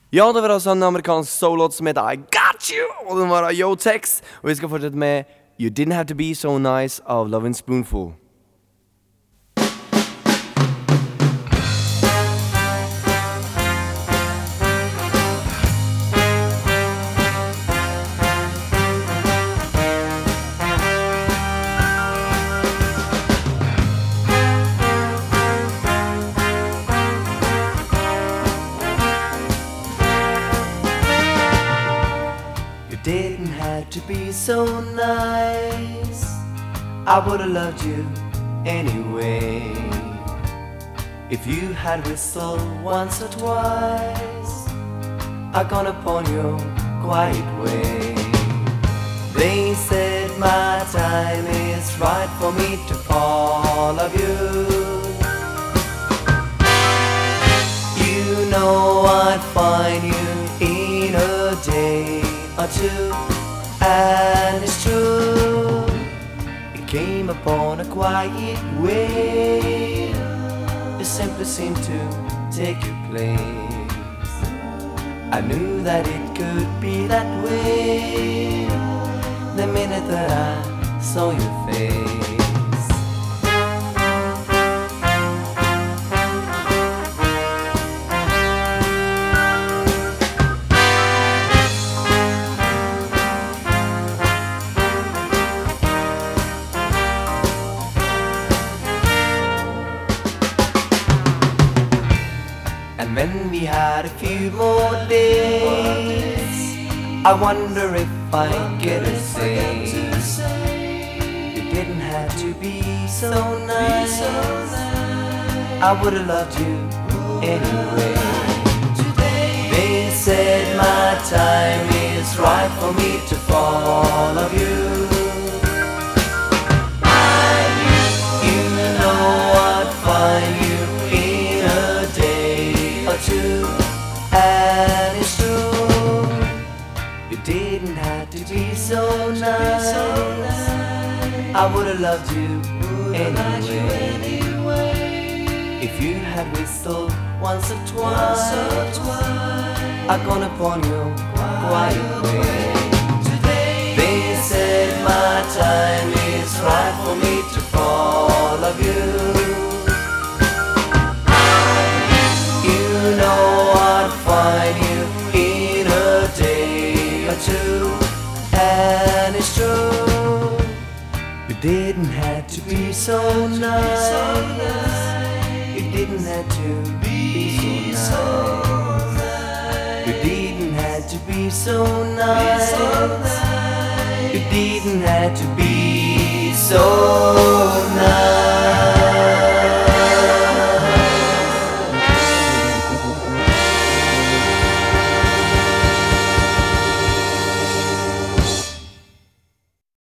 Ja, det var altså en amerikansk soul-låt som heter I Got You, og den var av Yo Tex. Og vi skal fortsette med You Didn't Have To Be So Nice av Lovin' Spoonful. Didn't have to be so nice. I would have loved you anyway. If you had whistled once or twice, I gone upon your quiet way. They said my time is right for me to follow you. You know I'd find you in a day or two, and it's true. It came upon a quiet way. You simply seemed to take your place. I knew that it could be that way the minute that I saw your face. And when we had a few more days, I wonder if I'd get a say. You didn't have to be so nice. I would have loved you anyway. They said my time is right for me to follow you. You know I'd find you in a day or two, and it's true. You didn't have to be so nice. I would have loved you anyway. If you had whistled once or twice, I'd gone upon your quiet way. They said my time is right for me to follow you. You know I'd find you in a day or two, and it's true. You didn't have to be so nice. You didn't have to be so nice. You didn't have to be so nice. You didn't have to be so nice.